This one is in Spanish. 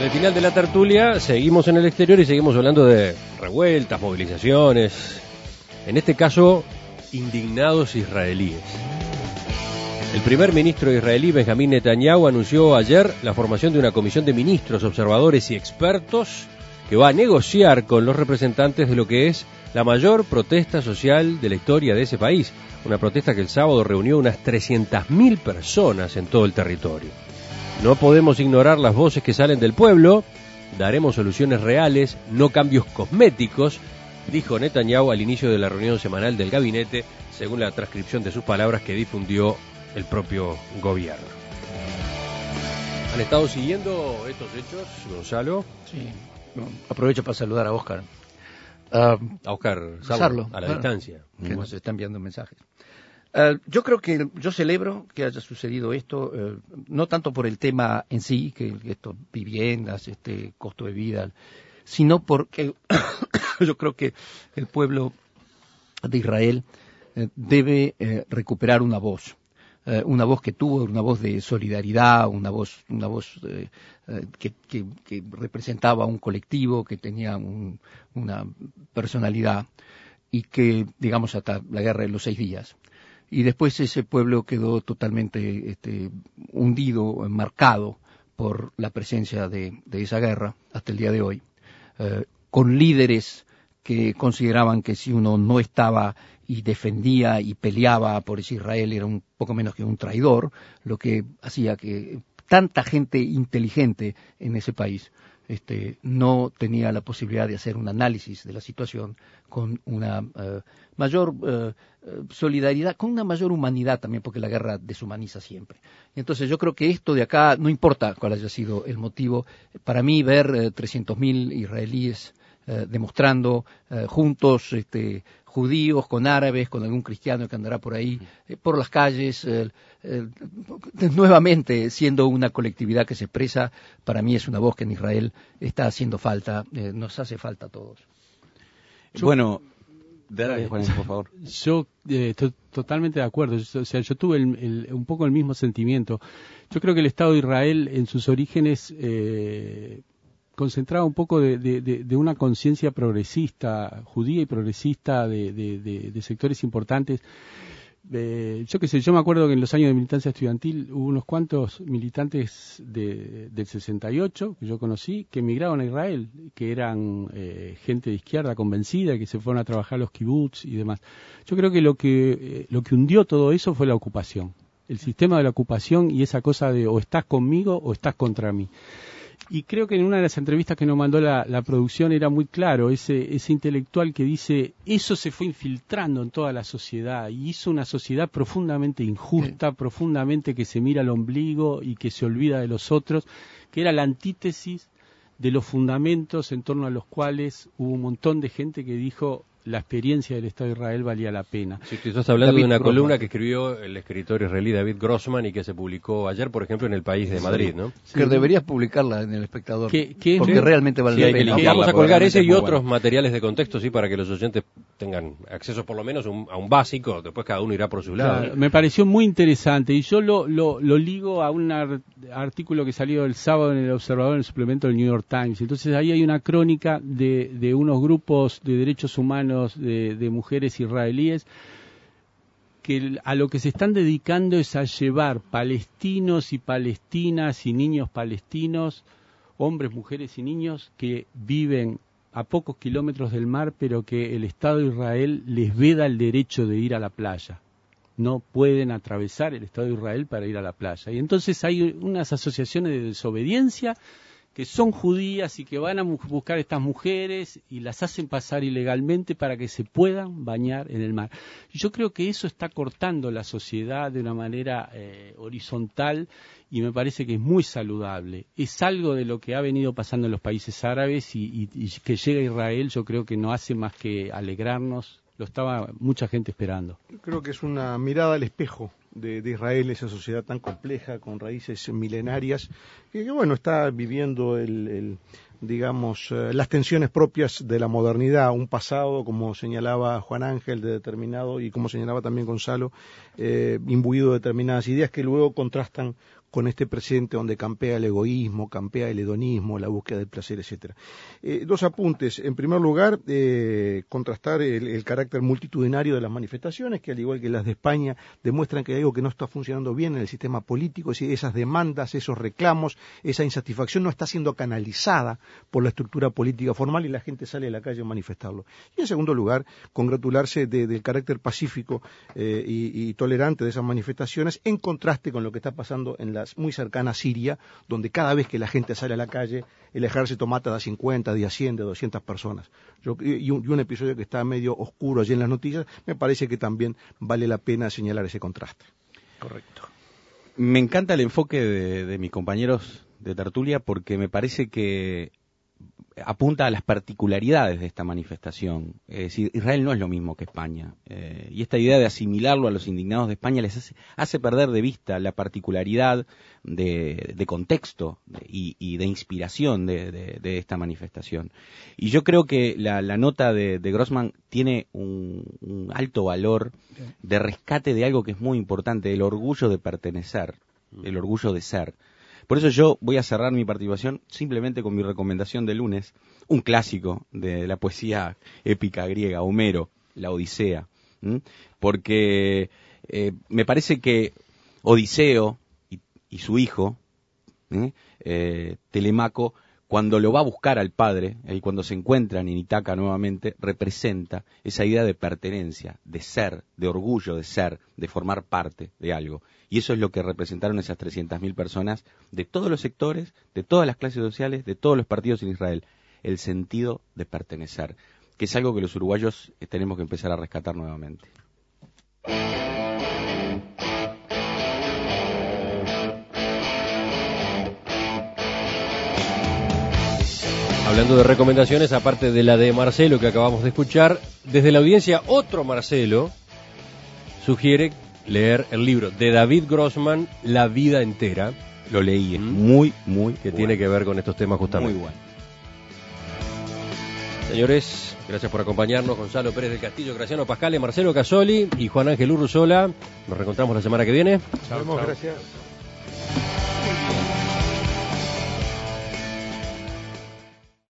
En el final de la tertulia seguimos en el exterior y seguimos hablando de revueltas, movilizaciones, en este caso indignados israelíes. El primer ministro israelí Benjamín Netanyahu anunció ayer la formación de una comisión de ministros, observadores y expertos que va a negociar con los representantes de lo que es la mayor protesta social de la historia de ese país, una protesta que el sábado reunió unas 300.000 personas en todo el territorio. No podemos ignorar las voces que salen del pueblo, daremos soluciones reales, no cambios cosméticos, dijo Netanyahu al inicio de la reunión semanal del gabinete, según la transcripción de sus palabras que difundió el propio gobierno. ¿Han estado siguiendo estos hechos, Gonzalo? Sí. Aprovecho para saludar a Óscar. A Óscar Sarlo, a la claro, distancia. Que nos está enviando mensajes. Yo celebro que haya sucedido esto, no tanto por el tema en sí, que esto, viviendas, costo de vida, sino porque yo creo que el pueblo de Israel debe recuperar una voz que tuvo, una voz de solidaridad, una voz que representaba un colectivo, que tenía una personalidad y que, digamos, hasta la guerra de los 6 días. Y después ese pueblo quedó totalmente hundido, marcado por la presencia de esa guerra hasta el día de hoy, con líderes que consideraban que si uno no estaba y defendía y peleaba por ese Israel era un poco menos que un traidor, lo que hacía que tanta gente inteligente en ese país no tenía la posibilidad de hacer un análisis de la situación con una mayor solidaridad, con una mayor humanidad también, porque la guerra deshumaniza siempre. Entonces yo creo que esto de acá, no importa cuál haya sido el motivo, para mí ver 300.000 israelíes demostrando juntos, judíos con árabes, con algún cristiano que andará por ahí, por las calles, nuevamente siendo una colectividad que se expresa, para mí es una voz que en Israel está haciendo falta, nos hace falta a todos. Bueno, dale, Juan, por favor. Yo estoy totalmente de acuerdo, yo tuve un poco el mismo sentimiento. Yo creo que el Estado de Israel en sus orígenes concentraba un poco de una conciencia progresista, judía y progresista de sectores importantes. Yo me acuerdo que en los años de militancia estudiantil hubo unos cuantos militantes del 68 que yo conocí que emigraron a Israel, que eran gente de izquierda convencida, que se fueron a trabajar a los kibbutz y demás. Yo creo que lo que hundió todo eso fue la ocupación, el sistema de la ocupación y esa cosa de o estás conmigo o estás contra mí. Y creo que en una de las entrevistas que nos mandó la producción era muy claro ese intelectual que dice eso se fue infiltrando en toda la sociedad y hizo una sociedad profundamente injusta, profundamente que se mira al ombligo y que se olvida de los otros, que era la antítesis de los fundamentos en torno a los cuales hubo un montón de gente que dijo la experiencia del Estado de Israel valía la pena. Sí, tú estás hablando de una Grossman, columna que escribió el escritor israelí David Grossman y que se publicó ayer, por ejemplo, en El País de Madrid, ¿no? Que deberías publicarla en El Espectador, porque realmente vale la pena. Vamos a colgar ese y otros materiales de contexto, sí, para que los oyentes tengan acceso por lo menos a un básico, después cada uno irá por su lado. Claro, me pareció muy interesante y yo lo ligo a un artículo que salió el sábado en El Observador, en el suplemento del New York Times. Entonces ahí hay una crónica de unos grupos de derechos humanos de mujeres israelíes que a lo que se están dedicando es a llevar palestinos y palestinas y niños palestinos, hombres, mujeres y niños que viven a pocos kilómetros del mar, pero que el Estado de Israel les veda el derecho de ir a la playa. No pueden atravesar el Estado de Israel para ir a la playa. Y entonces hay unas asociaciones de desobediencia que son judías y que van a buscar a estas mujeres y las hacen pasar ilegalmente para que se puedan bañar en el mar. Y yo creo que eso está cortando la sociedad de una manera horizontal y me parece que es muy saludable. Es algo de lo que ha venido pasando en los países árabes y que llega a Israel yo creo que no hace más que alegrarnos. Lo estaba mucha gente esperando. Yo creo que es una mirada al espejo de Israel, esa sociedad tan compleja, con raíces milenarias, que bueno, está viviendo las tensiones propias de la modernidad, un pasado, como señalaba Juan Ángel, de determinado, y como señalaba también Gonzalo, imbuido de determinadas ideas que luego contrastan con este presente donde campea el egoísmo, campea el hedonismo, la búsqueda del placer, etcétera. Dos apuntes. En primer lugar, contrastar el carácter multitudinario de las manifestaciones, que al igual que las de España, demuestran que hay algo que no está funcionando bien en el sistema político, es decir, esas demandas, esos reclamos, esa insatisfacción no está siendo canalizada por la estructura política formal y la gente sale a la calle a manifestarlo. Y en segundo lugar, congratularse del carácter pacífico y tolerante de esas manifestaciones, en contraste con lo que está pasando en la muy cercana Siria, donde cada vez que la gente sale a la calle, el ejército mata de 50, de 100, de 200 personas. Y un episodio que está medio oscuro allí en las noticias, me parece que también vale la pena señalar ese contraste. Correcto. Me encanta el enfoque de mis compañeros de tertulia, porque me parece que apunta a las particularidades de esta manifestación. Es decir, Israel no es lo mismo que España, y esta idea de asimilarlo a los indignados de España les hace perder de vista la particularidad de contexto y de inspiración de esta manifestación. Y yo creo que la nota de Grossman tiene un alto valor de rescate de algo que es muy importante, el orgullo de pertenecer, el orgullo de ser. Por eso yo voy a cerrar mi participación simplemente con mi recomendación de lunes, un clásico de la poesía épica griega, Homero, la Odisea, porque me parece que Odiseo y su hijo, Telemaco, cuando lo va a buscar al padre, y cuando se encuentran en Ítaca nuevamente, representa esa idea de pertenencia, de ser, de orgullo de ser, de formar parte de algo. Y eso es lo que representaron esas 300.000 personas de todos los sectores, de todas las clases sociales, de todos los partidos en Israel. El sentido de pertenecer, que es algo que los uruguayos tenemos que empezar a rescatar nuevamente. Hablando de recomendaciones, aparte de la de Marcelo que acabamos de escuchar, desde la audiencia otro Marcelo sugiere leer el libro de David Grossman, La vida entera. Lo leí, es muy que bueno. Tiene que ver con estos temas justamente. Muy bueno. Señores, gracias por acompañarnos. Gonzalo Pérez del Castillo, Graciano Pascale, Marcelo Casoli y Juan Ángel Urruzola. Nos reencontramos la semana que viene. Chao, gracias.